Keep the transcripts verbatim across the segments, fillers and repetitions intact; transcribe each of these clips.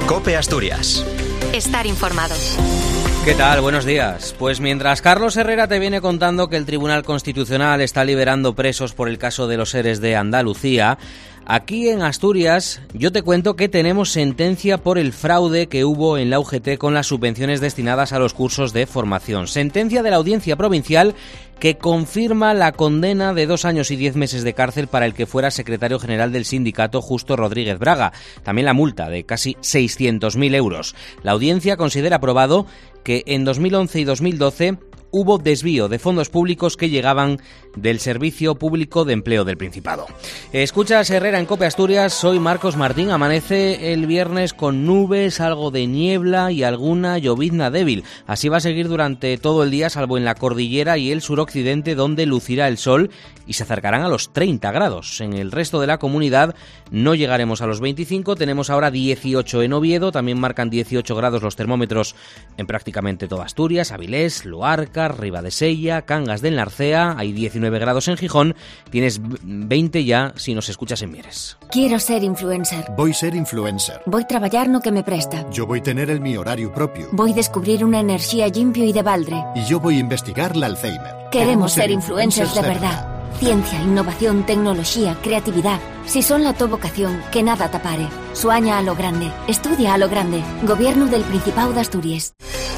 COPE Asturias. Estar informado. ¿Qué tal? Buenos días. Pues mientras Carlos Herrera te viene contando que el Tribunal Constitucional está liberando presos por el caso de los ERES de Andalucía, aquí en Asturias yo te cuento que tenemos sentencia por el fraude que hubo en la U G T con las subvenciones destinadas a los cursos de formación. Sentencia de la Audiencia Provincial que confirma la condena de dos años y diez meses de cárcel para el que fuera secretario general del sindicato, Justo Rodríguez Braga. También la multa de casi seiscientos mil euros. La audiencia considera probado que en dos mil once y dos mil doce hubo desvío de fondos públicos que llegaban del Servicio Público de Empleo del Principado. Escuchas Herrera en COPE Asturias, soy Marcos Martín. Amanece el viernes con nubes, algo de niebla y alguna llovizna débil. Así va a seguir durante todo el día, salvo en la cordillera y el suroccidente, donde lucirá el sol y se acercarán a los treinta grados. En el resto de la comunidad no llegaremos a los veinticinco, tenemos ahora dieciocho en Oviedo, también marcan dieciocho grados los termómetros en prácticamente toda Asturias, Avilés, Luarca, Ribadesella, Cangas del Narcea, hay diecinueve grados en Gijón, tienes veinte ya si nos escuchas en Mieres. Quiero ser influencer. Voy ser influencer. Voy traballar no que me presta. Yo voy tener el mi horario propio. Voy descubrir una energía limpio y de baldre. Y yo voy investigar la Alzheimer. Queremos, Queremos ser influencers, influencers de verdad. verdad. Ciencia, innovación, tecnología, creatividad. Si son la tu vocación, que nada tapare. Sueña a lo grande. Estudia a lo grande. Gobierno del Principado de Asturias.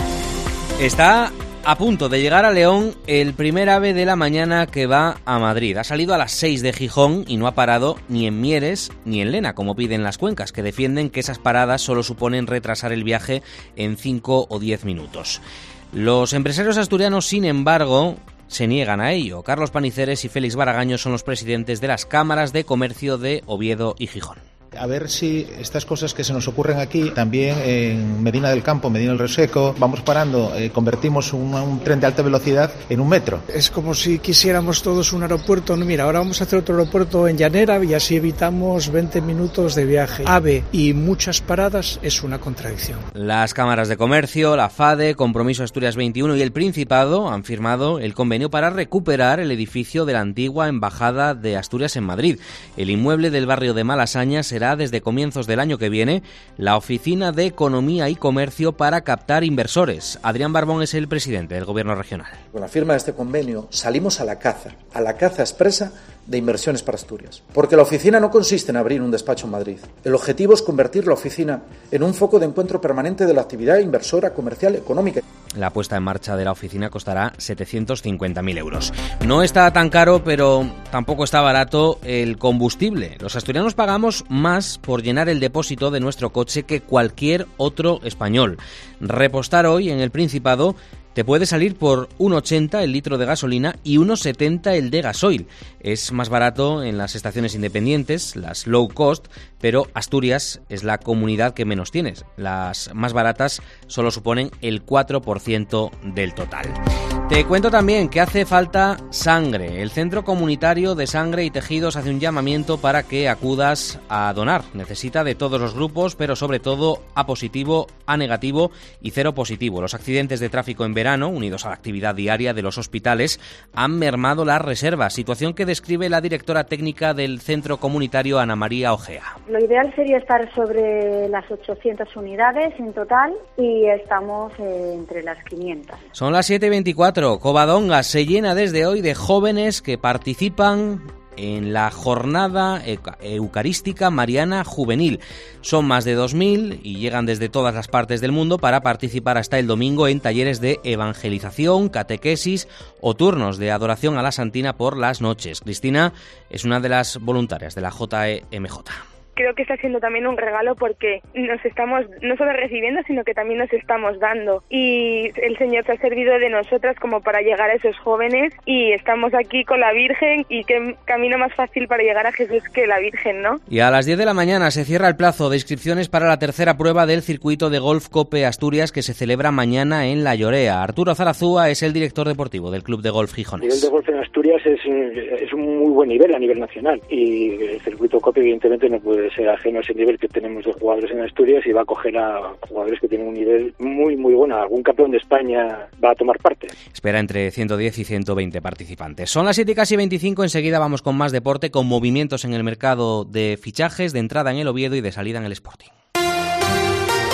Está a punto de llegar a León el primer ave de la mañana que va a Madrid. Ha salido a las seis de Gijón y no ha parado ni en Mieres ni en Lena, como piden las cuencas, que defienden que esas paradas solo suponen retrasar el viaje en cinco o diez minutos. Los empresarios asturianos, sin embargo, se niegan a ello. Carlos Paniceres y Félix Baragaño son los presidentes de las cámaras de comercio de Oviedo y Gijón. A ver si estas cosas que se nos ocurren aquí, también en Medina del Campo, Medina del Reseco, vamos parando, eh, convertimos un, un tren de alta velocidad en un metro. Es como si quisiéramos todos un aeropuerto. No, mira, ahora vamos a hacer otro aeropuerto en Llanera y así evitamos veinte minutos de viaje. AVE y muchas paradas es una contradicción. Las cámaras de comercio, la FADE, Compromiso Asturias veintiuno y el Principado han firmado el convenio para recuperar el edificio de la antigua Embajada de Asturias en Madrid. El inmueble del barrio de Malasaña será desde comienzos del año que viene la Oficina de Economía y Comercio para captar inversores. Adrián Barbón es el presidente del Gobierno regional. Con la firma de este convenio salimos a la caza, a la caza expresa de inversiones para Asturias. Porque la oficina no consiste en abrir un despacho en Madrid. El objetivo es convertir la oficina en un foco de encuentro permanente de la actividad inversora, comercial, económica. La puesta en marcha de la oficina costará setecientos cincuenta mil euros. No está tan caro, pero tampoco está barato el combustible. Los asturianos pagamos más por llenar el depósito de nuestro coche que cualquier otro español. Repostar hoy en el Principado te puede salir por uno ochenta el litro de gasolina y uno setenta el de gasoil. Es más barato en las estaciones independientes, las low cost, pero Asturias es la comunidad que menos tienes. Las más baratas solo suponen el cuatro por ciento del total. Te cuento también que hace falta sangre. El Centro Comunitario de Sangre y Tejidos hace un llamamiento para que acudas a donar. Necesita de todos los grupos, pero sobre todo A positivo, A negativo y cero positivo. Los accidentes de tráfico en verano, unidos a la actividad diaria de los hospitales, han mermado las reservas, situación que describe la directora técnica del Centro Comunitario, Ana María Ojea. Lo ideal sería estar sobre las ochocientas unidades en total y estamos eh, entre las quinientas. Son las siete y veinticuatro. Covadonga se llena desde hoy de jóvenes que participan en la jornada eucarística mariana juvenil. Son más de dos mil y llegan desde todas las partes del mundo para participar hasta el domingo en talleres de evangelización, catequesis o turnos de adoración a la Santina por las noches. Cristina es una de las voluntarias de la J E M J. Creo que está siendo también un regalo porque nos estamos no solo recibiendo, sino que también nos estamos dando. Y el Señor se ha servido de nosotras como para llegar a esos jóvenes y estamos aquí con la Virgen y qué camino más fácil para llegar a Jesús que la Virgen, ¿no? Y a las diez de la mañana se cierra el plazo de inscripciones para la tercera prueba del circuito de golf COPE Asturias que se celebra mañana en La Llorea. Arturo Zarazúa es el director deportivo del Club de Golf Gijones. El nivel de golf en Asturias es, es un muy buen nivel a nivel nacional y el circuito COPE evidentemente no puede ser ajeno a ese nivel que tenemos de jugadores en Asturias y va a acoger a jugadores que tienen un nivel muy muy bueno. Algún campeón de España va a tomar parte. Espera entre ciento diez y ciento veinte participantes. Son las siete y casi veinticinco, enseguida vamos con más deporte, con movimientos en el mercado de fichajes, de entrada en el Oviedo y de salida en el Sporting.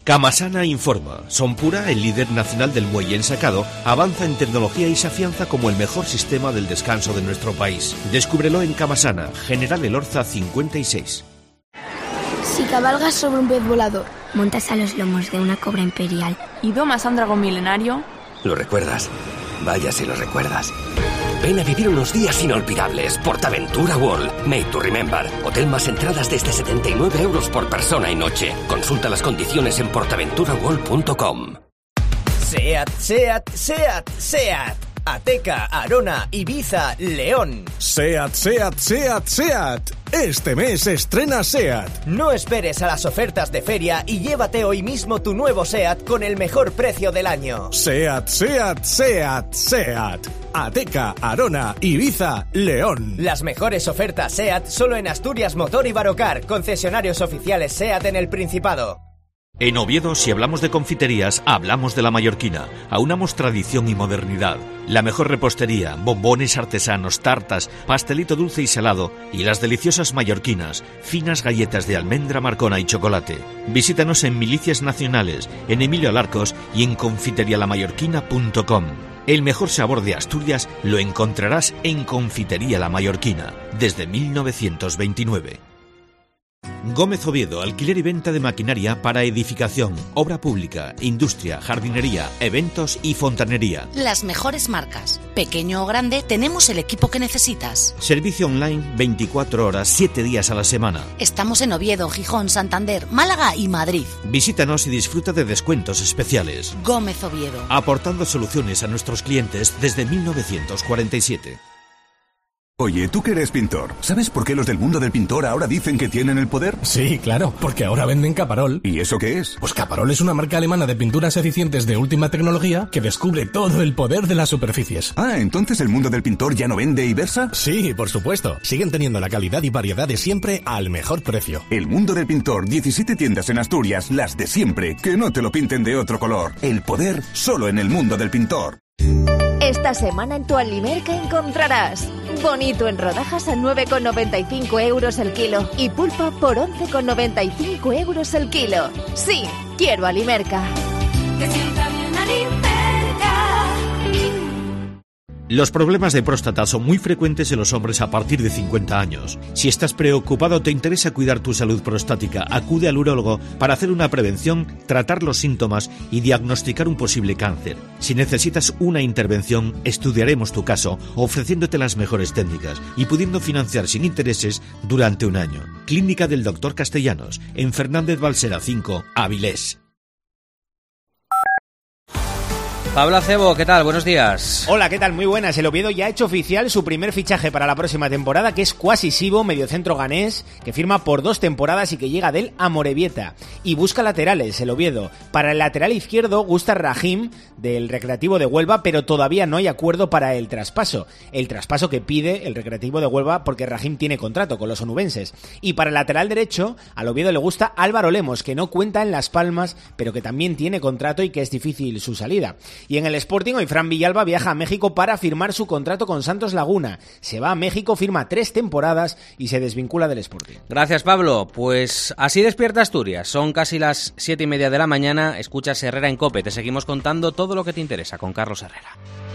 Camasana informa. Sonpura, el líder nacional del muelle ensacado, avanza en tecnología y se afianza como el mejor sistema del descanso de nuestro país. Descúbrelo en Camasana, General Elorza cincuenta y seis. Si cabalgas sobre un pez volador, montas a los lomos de una cobra imperial y domas a un dragón milenario... ¿Lo recuerdas? Vaya si lo recuerdas. Ven a vivir unos días inolvidables. PortAventura World. Made to remember. Hotel más entradas desde setenta y nueve euros por persona y noche. Consulta las condiciones en portaventura world punto com. SEAT, SEAT, SEAT, SEAT. Ateca, Arona, Ibiza, León. SEAT, SEAT, SEAT, SEAT. Este mes estrena SEAT. No esperes a las ofertas de feria y llévate hoy mismo tu nuevo SEAT con el mejor precio del año. SEAT, SEAT, SEAT, SEAT. Ateca, Arona, Ibiza, León. Las mejores ofertas SEAT solo en Asturias Motor y Barocar, concesionarios oficiales SEAT en el Principado. En Oviedo, si hablamos de confiterías, hablamos de la mallorquina. Aunamos tradición y modernidad. La mejor repostería, bombones artesanos, tartas, pastelito dulce y salado y las deliciosas mallorquinas, finas galletas de almendra, marcona y chocolate. Visítanos en Milicias Nacionales, en Emilio Alarcos y en confitería la mallorquina punto com. El mejor sabor de Asturias lo encontrarás en Confitería La Mallorquina, desde mil novecientos veintinueve. Gómez Oviedo, alquiler y venta de maquinaria para edificación, obra pública, industria, jardinería, eventos y fontanería. Las mejores marcas. Pequeño o grande, tenemos el equipo que necesitas. Servicio online veinticuatro horas, siete días a la semana. Estamos en Oviedo, Gijón, Santander, Málaga y Madrid. Visítanos y disfruta de descuentos especiales. Gómez Oviedo. Aportando soluciones a nuestros clientes desde mil novecientos cuarenta y siete. Oye, tú que eres pintor, ¿sabes por qué los del mundo del pintor ahora dicen que tienen el poder? Sí, claro, porque ahora venden Caparol. ¿Y eso qué es? Pues Caparol es una marca alemana de pinturas eficientes de última tecnología que descubre todo el poder de las superficies. Ah, ¿entonces el mundo del pintor ya no vende y versa? Sí, por supuesto. Siguen teniendo la calidad y variedad de siempre al mejor precio. El mundo del pintor, diecisiete tiendas en Asturias, las de siempre, que no te lo pinten de otro color. El poder solo en el mundo del pintor. Esta semana en tu Alimerca encontrarás bonito en rodajas a nueve con noventa y cinco euros el kilo y pulpa por once con noventa y cinco euros el kilo. Sí, quiero Alimerca. Que sienta bien Alimerca. Los problemas de próstata son muy frecuentes en los hombres a partir de cincuenta años. Si estás preocupado o te interesa cuidar tu salud prostática, acude al urólogo para hacer una prevención, tratar los síntomas y diagnosticar un posible cáncer. Si necesitas una intervención, estudiaremos tu caso ofreciéndote las mejores técnicas y pudiendo financiar sin intereses durante un año. Clínica del doctor Castellanos, en Fernández Balsera cinco, Avilés. Pablo Acebo, ¿qué tal? Buenos días. Hola, ¿qué tal? Muy buenas. El Oviedo ya ha hecho oficial su primer fichaje para la próxima temporada, que es Kwasi Sibo, mediocentro ganés, que firma por dos temporadas y que llega del Amorebieta. Y busca laterales, el Oviedo. Para el lateral izquierdo gusta Rahim, del Recreativo de Huelva, pero todavía no hay acuerdo para el traspaso. El traspaso que pide el Recreativo de Huelva porque Rahim tiene contrato con los onubenses. Y para el lateral derecho, al Oviedo le gusta Álvaro Lemos, que no cuenta en Las Palmas, pero que también tiene contrato y que es difícil su salida. Y en el Sporting, hoy Fran Villalba viaja a México para firmar su contrato con Santos Laguna. Se va a México, firma tres temporadas y se desvincula del Sporting. Gracias, Pablo. Pues así despierta Asturias. Son casi las siete y media de la mañana. Escuchas Herrera en COPE. Te seguimos contando todo lo que te interesa con Carlos Herrera.